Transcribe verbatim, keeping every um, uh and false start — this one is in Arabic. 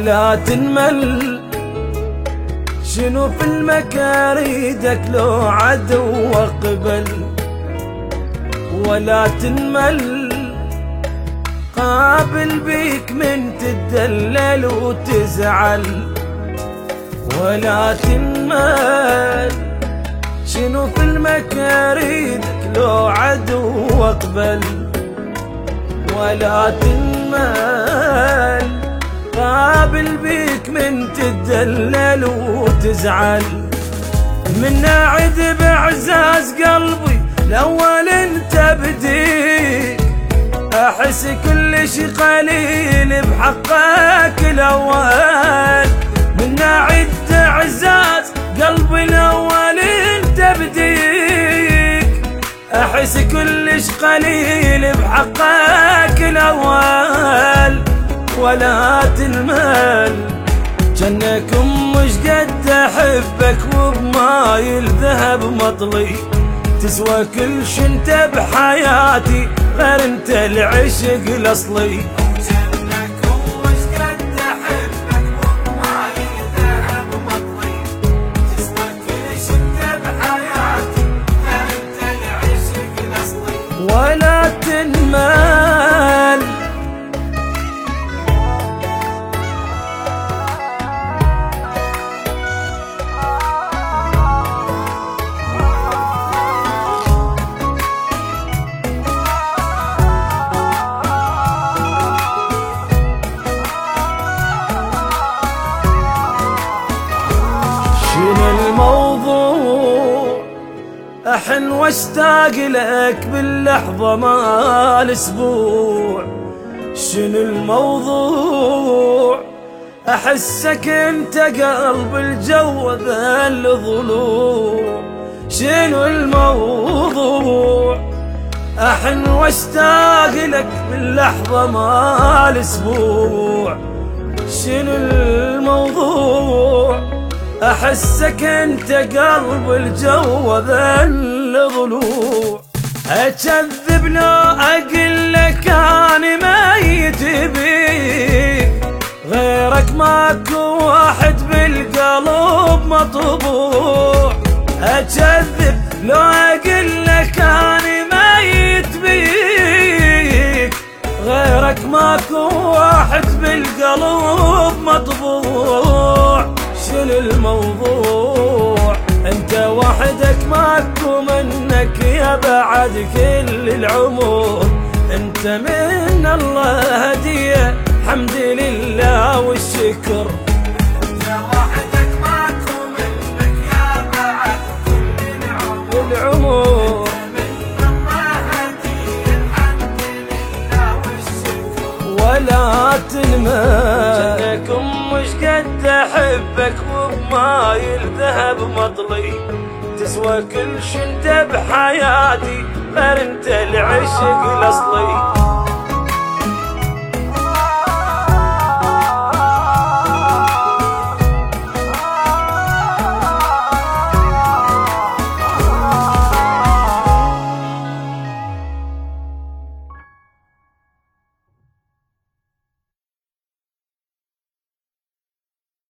ولا تنمل. شنو في المكاريدك لو عدو وقبل ولا تنمل. قابل بيك من تدلل وتزعل ولا تنمل. شنو في المكاريدك لو عدو وقبل ولا تنمل. قابل بيك من تدلل وتزعل. من اعد بعزاز قلبي الاول انت بديك. احس كل شي قليل بحقك الاول. من اعد اعزاز قلبي الاول انت بديك. احس كل شي قليل بحقك الاول ولا تنمل. جنكم مش قد احبك وبماي الذهب مطلي. تسوى كل شي انت بحياتي غير انت العشق الاصلي. جنكم مش قد احبك وبماي الذهب مطلي. تسوى كل شي انت بحياتي غير انت العشق الاصلي ولا تنمل. شنو الموضوع احن واشتاق لك باللحظة ما الاسبوع. شنو الموضوع احسك انت قلب الجو ذا الضلوع. شنو الموضوع احن واشتاق لك باللحظة ما الاسبوع. شنو الموضوع احسك انت قلب الجو ذا الضلوع. اكذب لو اقول لك اني ميت بيك. غيرك ماكو واحد بالقلب مطبوع. اكذب لو اقول لك اني ميت بيك. غيرك ماكو واحد بالقلب مطبوع. شنو الموضوع انت وحدك ماكو منك يا بعد كل العمر. انت من الله هدية حمد لله والشكر. انت وحدك ماكو منك يا بعد كل العمر. انت من الله هدية حمد لله والشكر ولا تنمل. جنكم مش قد احبك وبماي الذهب مطلي. تسوى كل شي انت بحياتي غير انت العشق الاصلي.